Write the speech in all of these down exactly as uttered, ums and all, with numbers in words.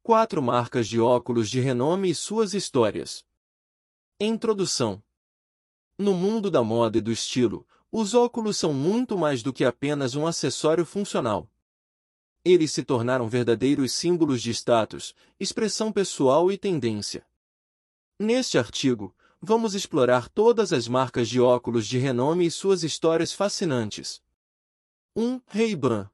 Quatro marcas de óculos de renome e suas histórias. Introdução. No mundo da moda e do estilo, os óculos são muito mais do que apenas um acessório funcional. Eles se tornaram verdadeiros símbolos de status, expressão pessoal e tendência. Neste artigo, vamos explorar todas as marcas de óculos de renome e suas histórias fascinantes. um. Ray-Ban.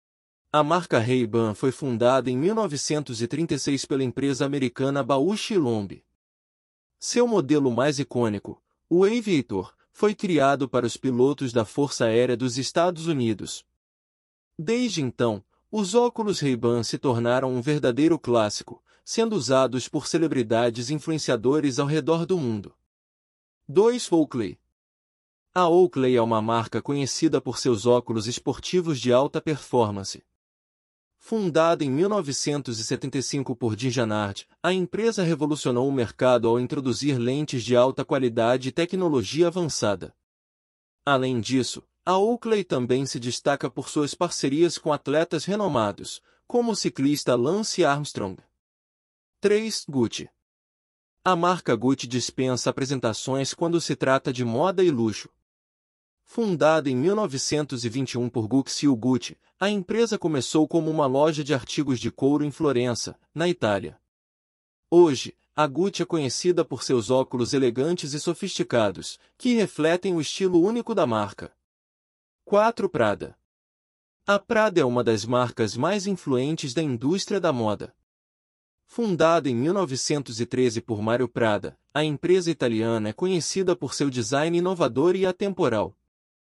A marca Ray-Ban foi fundada em mil novecentos e trinta e seis pela empresa americana Bausch e Lomb. Seu modelo mais icônico, o Aviator, foi criado para os pilotos da Força Aérea dos Estados Unidos. Desde então, os óculos Ray-Ban se tornaram um verdadeiro clássico, sendo usados por celebridades e influenciadores ao redor do mundo. dois. Oakley. A Oakley é uma marca conhecida por seus óculos esportivos de alta performance. Fundada em mil novecentos e setenta e cinco por Jim Jannard, a empresa revolucionou o mercado ao introduzir lentes de alta qualidade e tecnologia avançada. Além disso, a Oakley também se destaca por suas parcerias com atletas renomados, como o ciclista Lance Armstrong. três. Gucci. A marca Gucci dispensa apresentações quando se trata de moda e luxo. Fundada em mil novecentos e vinte e um por Guccio Gucci, a empresa começou como uma loja de artigos de couro em Florença, na Itália. Hoje, a Gucci é conhecida por seus óculos elegantes e sofisticados, que refletem o estilo único da marca. quatro. Prada. A Prada é uma das marcas mais influentes da indústria da moda. Fundada em mil novecentos e treze por Mario Prada, a empresa italiana é conhecida por seu design inovador e atemporal.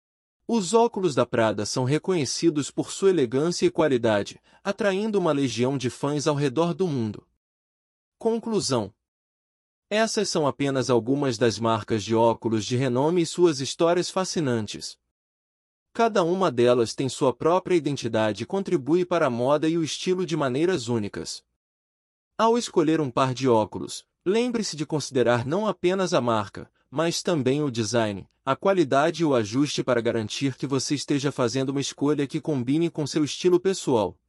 Os óculos da Prada são reconhecidos por sua elegância e qualidade, atraindo uma legião de fãs ao redor do mundo. Conclusão. Essas são apenas algumas das marcas de óculos de renome e suas histórias fascinantes. Cada uma delas tem sua própria identidade e contribui para a moda e o estilo de maneiras únicas. Ao escolher um par de óculos, lembre-se de considerar não apenas a marca, mas também o design, a qualidade e o ajuste para garantir que você esteja fazendo uma escolha que combine com seu estilo pessoal.